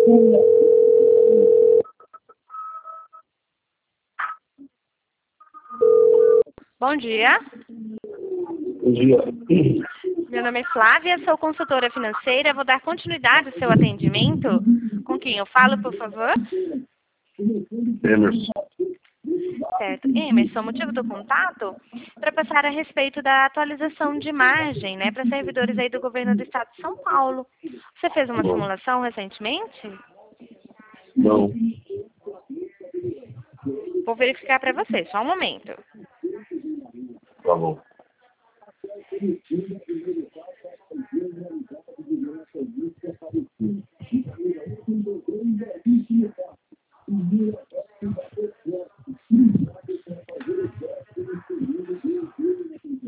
Bom dia. Bom dia. Meu nome é Flávia, sou consultora financeira. Vou dar continuidade ao seu atendimento. Com quem eu falo, por favor? Emerson. Certo. Emerson, o motivo do contato para passar a respeito da atualização de margem, né, para servidores aí do governo do estado de São Paulo. Você fez uma Bom. simulação recentemente? Não. Vou verificar para você, só um momento. Tá bom.